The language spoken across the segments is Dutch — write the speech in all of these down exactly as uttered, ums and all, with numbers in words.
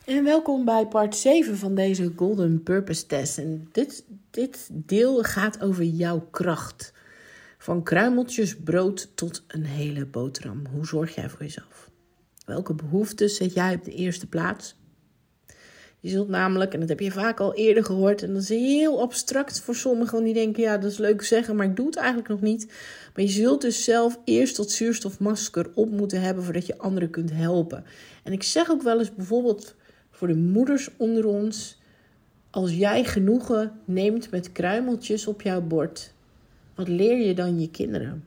En welkom bij part zeven van deze Golden Purpose Test. En dit, dit deel gaat over jouw kracht. Van kruimeltjes brood tot een hele boterham. Hoe zorg jij voor jezelf? Welke behoeften zet jij op de eerste plaats? Je zult namelijk, en dat heb je vaak al eerder gehoord, en dat is heel abstract voor sommigen, want die denken, ja, dat is leuk zeggen, maar ik doe het eigenlijk nog niet. Maar je zult dus zelf eerst dat zuurstofmasker op moeten hebben, voordat je anderen kunt helpen. En ik zeg ook wel eens bijvoorbeeld voor de moeders onder ons, als jij genoegen neemt met kruimeltjes op jouw bord, wat leer je dan je kinderen?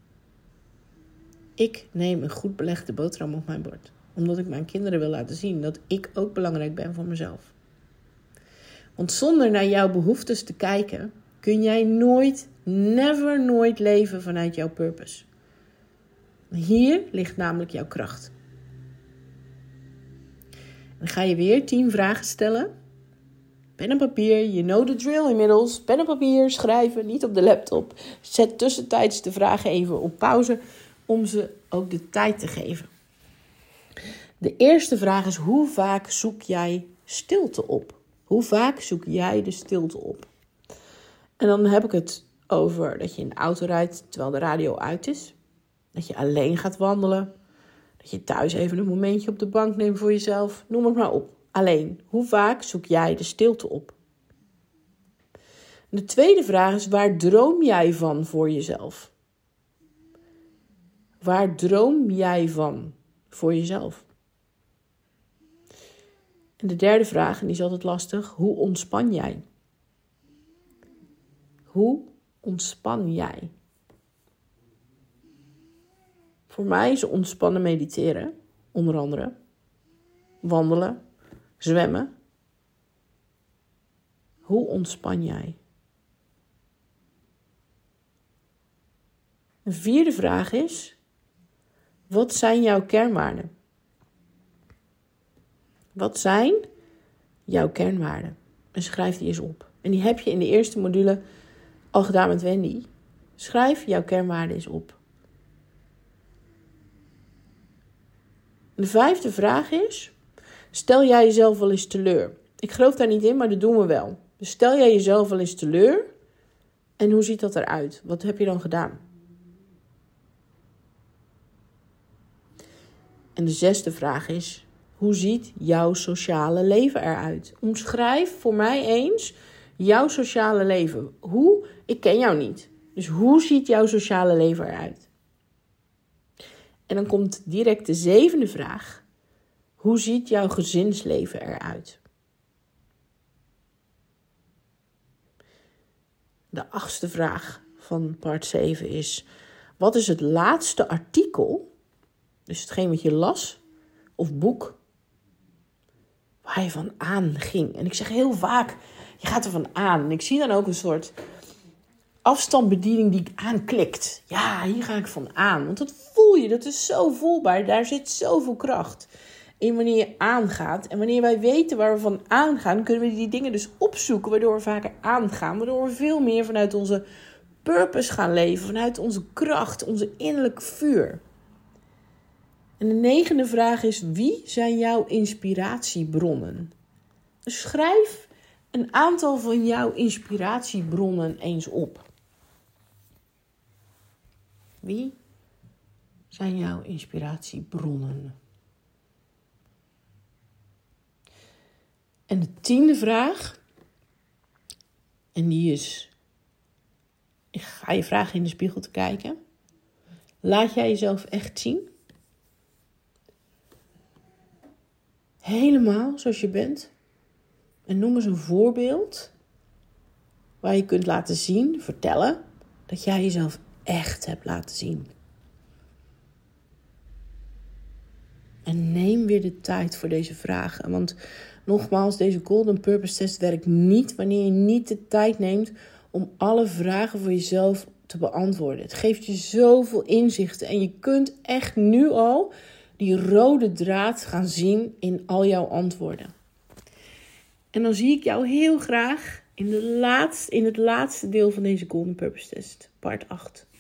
Ik neem een goed belegde boterham op mijn bord. Omdat ik mijn kinderen wil laten zien dat ik ook belangrijk ben voor mezelf. Want zonder naar jouw behoeftes te kijken, kun jij nooit, never nooit leven vanuit jouw purpose. Hier ligt namelijk jouw kracht. Dan ga je weer tien vragen stellen. Pen en papier, you know the drill inmiddels. Pen en papier, schrijven, niet op de laptop. Zet tussentijds de vragen even op pauze om ze ook de tijd te geven. De eerste vraag is, hoe vaak zoek jij stilte op? Hoe vaak zoek jij de stilte op? En dan heb ik het over dat je in de auto rijdt terwijl de radio uit is. Dat je alleen gaat wandelen. Dat je thuis even een momentje op de bank neemt voor jezelf. Noem het maar op. Alleen, hoe vaak zoek jij de stilte op? En de tweede vraag is, waar droom jij van voor jezelf? Waar droom jij van voor jezelf? En de derde vraag, en die is altijd lastig, hoe ontspan jij? Hoe ontspan jij? Voor mij is ontspannen mediteren, onder andere, wandelen, zwemmen. Hoe ontspan jij? Een vierde vraag is, wat zijn jouw kernwaarden? Wat zijn jouw kernwaarden? En schrijf die eens op. En die heb je in de eerste module al gedaan met Wendy. Schrijf jouw kernwaarden eens op. De vijfde vraag is, stel jij jezelf wel eens teleur? Ik geloof daar niet in, maar dat doen we wel. Dus stel jij jezelf wel eens teleur? En hoe ziet dat eruit? Wat heb je dan gedaan? En de zesde vraag is, hoe ziet jouw sociale leven eruit? Omschrijf voor mij eens jouw sociale leven. Hoe? Ik ken jou niet. Dus hoe ziet jouw sociale leven eruit? En dan komt direct de zevende vraag. Hoe ziet jouw gezinsleven eruit? De achtste vraag van part zeven is, wat is het laatste artikel, dus hetgeen wat je las, of boek, waar je van aan ging? En ik zeg heel vaak, je gaat er van aan. En ik zie dan ook een soort afstandsbediening die aanklikt. Ja, hier ga ik van aan. Want dat voel je, dat is zo voelbaar. Daar zit zoveel kracht in wanneer je aangaat. En wanneer wij weten waar we van aangaan, kunnen we die dingen dus opzoeken, waardoor we vaker aangaan. Waardoor we veel meer vanuit onze purpose gaan leven. Vanuit onze kracht, onze innerlijke vuur. En de negende vraag is, wie zijn jouw inspiratiebronnen? Dus schrijf een aantal van jouw inspiratiebronnen eens op. Wie zijn jouw inspiratiebronnen? En de tiende vraag, en die is, ik ga je vragen in de spiegel te kijken. Laat jij jezelf echt zien? Helemaal zoals je bent. En noem eens een voorbeeld waar je kunt laten zien, vertellen, dat jij jezelf echt hebt laten zien. En neem weer de tijd voor deze vragen. Want nogmaals, deze Golden Purpose Test werkt niet wanneer je niet de tijd neemt om alle vragen voor jezelf te beantwoorden. Het geeft je zoveel inzichten en je kunt echt nu al die rode draad gaan zien in al jouw antwoorden. En dan zie ik jou heel graag in, de laatste, in het laatste deel van deze Golden Purpose Test, part acht.